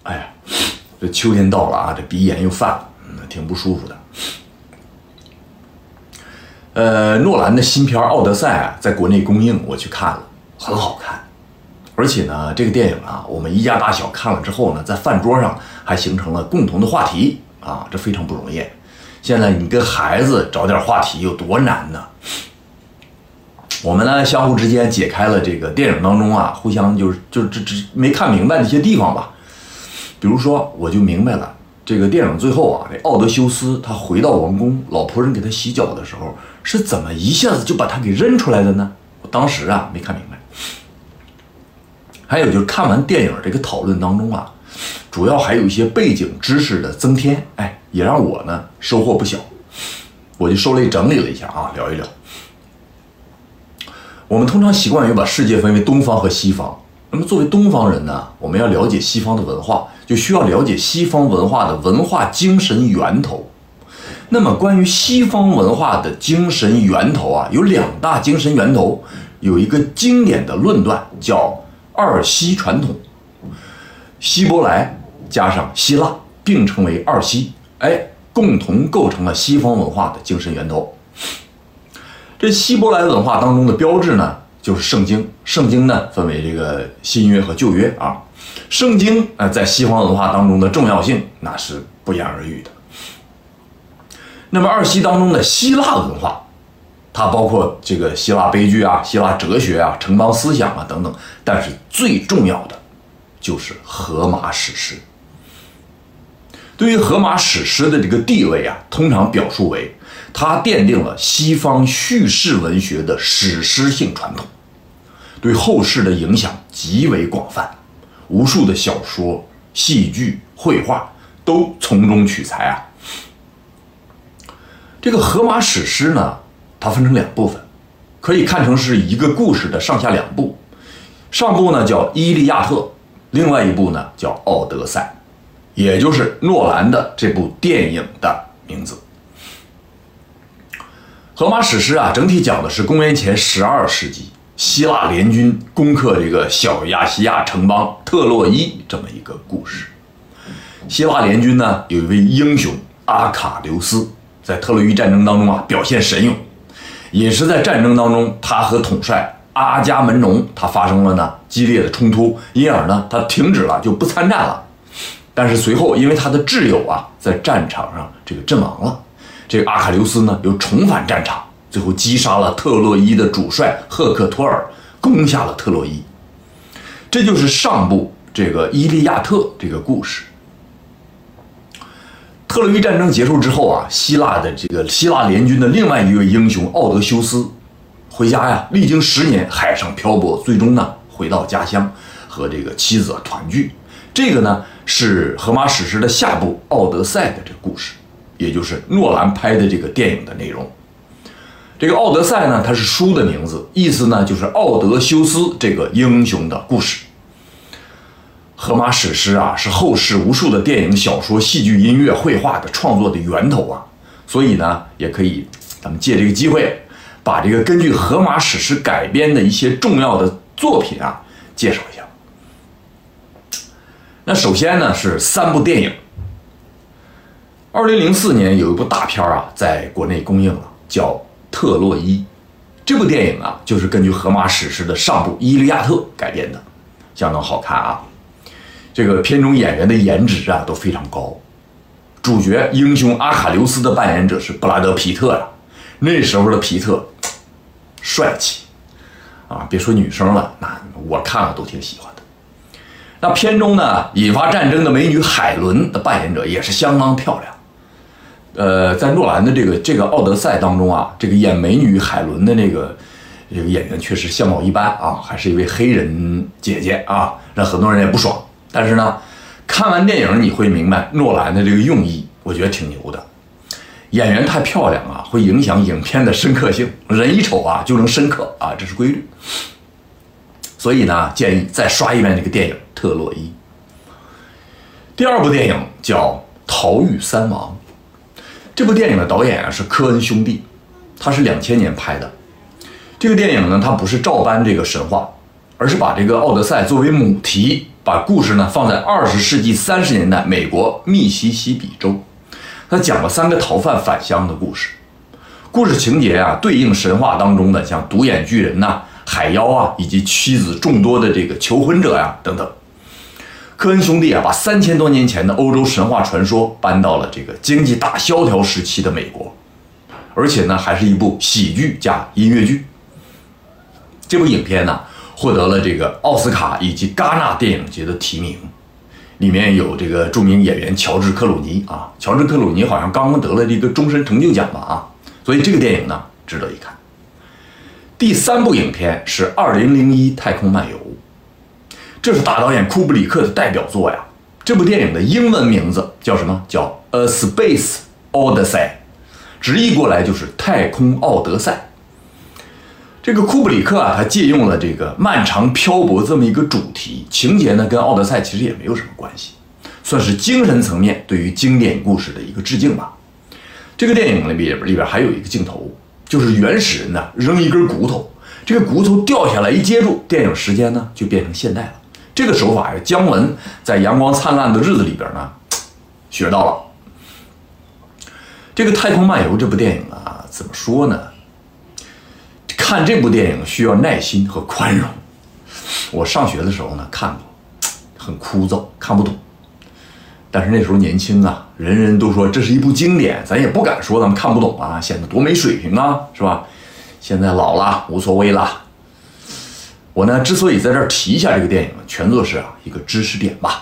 哎呀，这秋天到了啊，这鼻炎又犯了，挺不舒服的。诺兰的新片《奥德赛》啊，在国内公映，我去看了，很好看。而且呢，这个电影啊，我们一家大小看了之后呢，在饭桌上还形成了共同的话题啊，这非常不容易。现在你跟孩子找点话题有多难呢？我们呢，相互之间解开了这个电影当中啊，互相就是没看明白的一些地方吧。比如说，我就明白了，这个电影最后啊，这奥德修斯他回到王宫，老仆人给他洗脚的时候，是怎么一下子就把他给认出来的呢？我当时啊没看明白。还有就是看完电影这个讨论当中啊，主要还有一些背景知识的增添，哎，也让我呢收获不小。我就受累整理了一下啊，聊一聊。我们通常习惯于把世界分为东方和西方。那么作为东方人呢，我们要了解西方的文化，就需要了解西方文化的文化精神源头。那么关于西方文化的精神源头啊，有2大精神源头，有一个经典的论断叫二希传统，希伯来加上希腊并称为二希，哎，共同构成了西方文化的精神源头。这希伯来文化当中的标志呢，就是圣经。圣经呢，分为这个新约和旧约啊。圣经在西方文化当中的重要性，那是不言而喻的。那么二希当中的希腊文化，它包括这个希腊悲剧啊、希腊哲学啊、城邦思想啊等等，但是最重要的就是荷马史诗。对于荷马史诗的这个地位啊，通常表述为它奠定了西方叙事文学的史诗性传统，对后世的影响极为广泛，无数的小说、戏剧、绘画都从中取材啊。这个荷马史诗呢，它分成2部分，可以看成是一个故事的上下2部。上部呢叫《伊利亚特》，另外一部呢叫《奥德赛》，也就是诺兰的这部电影的名字。荷马史诗啊，整体讲的是公元前12世纪希腊联军攻克这个小亚细亚城邦特洛伊这么一个故事。希腊联军呢，有一位英雄阿卡琉斯，在特洛伊战争当中啊表现神勇，也是在战争当中，他和统帅阿伽门农他发生了呢激烈的冲突，因而呢他停止了，就不参战了。但是随后因为他的挚友啊在战场上这个阵亡了，这个阿卡琉斯呢又重返战场，最后击杀了特洛伊的主帅赫克托尔，攻下了特洛伊。这就是上部这个伊利亚特这个故事。特洛伊战争结束之后啊，希腊联军的另外一位英雄奥德修斯回家呀，历经10年海上漂泊，最终呢回到家乡和这个妻子团聚。这个呢是荷马史诗的下部《奥德赛》的这个故事，也就是诺兰拍的这个电影的内容。这个《奥德赛》呢，它是书的名字，意思呢就是奥德修斯这个英雄的故事。荷马史诗啊，是后世无数的电影、小说、戏剧、音乐、绘画的创作的源头啊，所以呢，也可以咱们借这个机会，把这个根据荷马史诗改编的一些重要的作品啊，介绍一下。那首先呢是3部电影。2004年有一部大片啊，在国内公映了，叫《特洛伊》。这部电影啊，就是根据荷马史诗的上部《伊利亚特》改编的，相当好看啊。这个片中演员的颜值啊都非常高，主角英雄阿卡琉斯的扮演者是布拉德·皮特呀。那时候的皮特帅气啊，别说女生了，那我看了都挺喜欢的。那片中呢，引发战争的美女海伦的扮演者也是相当漂亮。在诺兰的这个《奥德赛》当中啊，这个演美女海伦的这个演员确实相貌一般啊，还是一位黑人姐姐啊，让很多人也不爽。但是呢，看完电影你会明白诺兰的这个用意，我觉得挺牛的。演员太漂亮啊，会影响影片的深刻性。人一丑啊就能深刻啊，这是规律。所以呢，建议再刷一遍这个电影《特洛伊》。第2部电影叫《逃狱3王》。这部电影的导演啊是科恩兄弟，他是2000年拍的。这个电影呢，它不是照搬这个神话，而是把这个奥德赛作为母题把故事呢放在20世纪30年代美国密西西比州，他讲了3个逃犯返乡的故事。故事情节啊，对应神话当中的像独眼巨人呐、海妖啊，以及妻子众多的这个求婚者呀、等等。科恩兄弟啊，把3000多年前的欧洲神话传说搬到了这个经济大萧条时期的美国，而且呢，还是一部喜剧加音乐剧。这部影片呢，获得了这个奥斯卡以及戛纳电影节的提名，里面有这个著名演员乔治·克鲁尼啊，乔治·克鲁尼好像刚刚得了这个终身成就奖吧啊，所以这个电影呢，值得一看。第3部影片是2001太空漫游。这是大导演库布里克的代表作呀。这部电影的英文名字叫什么？叫 A Space Odyssey， 直译过来就是太空奥德赛。这个库布里克啊，他借用了这个漫长漂泊这么一个主题，情节呢跟奥德赛其实也没有什么关系，算是精神层面对于经典故事的一个致敬吧。这个电影里边还有一个镜头，就是原始人呢扔一根骨头，这个骨头掉下来一接住，电影时间呢就变成现代了。这个手法呀，姜文在《阳光灿烂的日子》里边呢学到了。这个《太空漫游》这部电影啊，怎么说呢？看这部电影需要耐心和宽容。我上学的时候呢看过，很枯燥，看不懂。但是那时候年轻啊，人人都说这是一部经典，咱也不敢说咱们看不懂啊，显得多没水平啊，是吧？现在老了，无所谓了。我呢，之所以在这儿提一下这个电影，全作是一个知识点吧。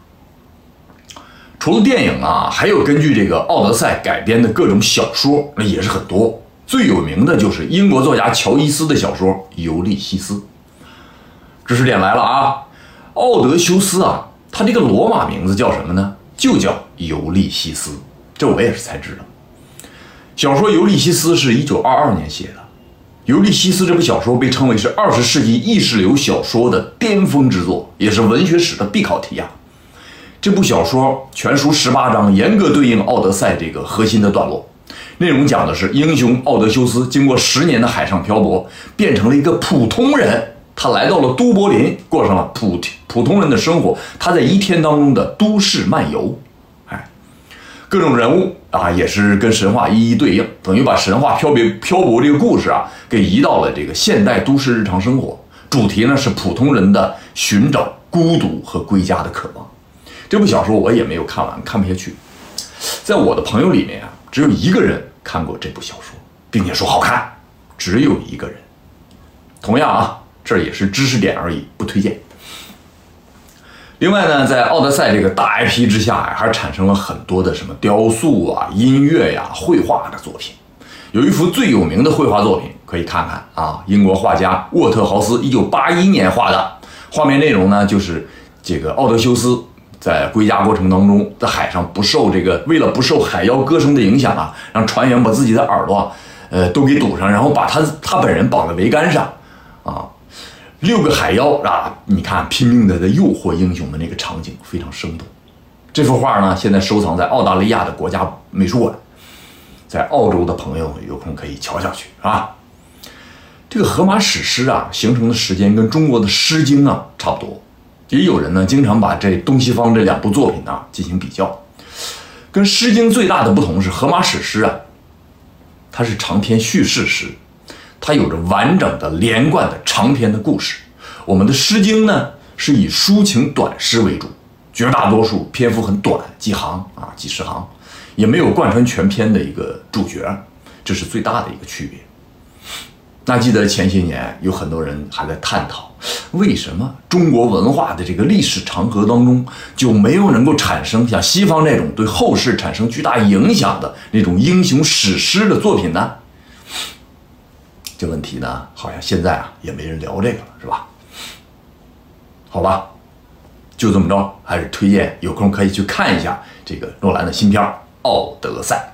除了电影啊，还有根据这个《奥德赛》改编的各种小说，那也是很多。最有名的就是英国作家乔伊斯的小说《尤利西斯》。知识点来了啊，奥德修斯啊，他这个罗马名字叫什么呢？就叫尤利西斯，这我也是才知道。小说《尤利西斯》是1922年写的。尤利西斯这部小说被称为是20世纪意识流小说的巅峰之作，也是文学史的必考题啊。这部小说全书18章，严格对应《奥德赛》这个核心的段落。内容讲的是英雄奥德修斯经过10年的海上漂泊，变成了一个普通人，他来到了都柏林，过上了普通人的生活。他在1天当中的都市漫游，各种人物啊也是跟神话一一对应，等于把神话漂泊这个故事啊给移到了这个现代都市日常生活。主题呢是普通人的寻找孤独和归家的渴望。这部小说我也没有看完，看不下去。在我的朋友里面啊，只有1个人看过这部小说，并且说好看，只有1个人。同样啊，这也是知识点而已，不推荐。另外呢，在奥德赛这个大 IP 之下呀，还产生了很多的什么雕塑啊、音乐呀、绘画的作品。有一幅最有名的绘画作品可以看看啊，英国画家沃特豪斯1981年画的。画面内容呢，就是这个奥德修斯在归家过程当中，在海上为了不受海妖歌声的影响啊，让船员把自己的耳朵都给堵上，然后把他本人绑在桅杆上啊。6个海妖啊，你看拼命的在诱惑英雄的那个场景非常生动。这幅画呢，现在收藏在澳大利亚的国家美术馆，在澳洲的朋友有空可以瞧瞧去啊。这个荷马史诗啊，形成的时间跟中国的《诗经》啊差不多，也有人呢经常把这东西方这2部作品啊进行比较。跟《诗经》最大的不同是，荷马史诗啊，它是长篇叙事诗。它有着完整的连贯的长篇的故事。我们的《诗经》呢是以抒情短诗为主，绝大多数篇幅很短，几行啊几十行，也没有贯穿全篇的一个主角，这是最大的一个区别。那记得前些年有很多人还在探讨，为什么中国文化的这个历史长河当中就没有能够产生像西方那种对后世产生巨大影响的那种英雄史诗的作品呢？这问题呢，好像现在啊也没人聊这个了，是吧？好吧，就这么着，还是推荐有空可以去看一下这个诺兰的新片《奥德赛》。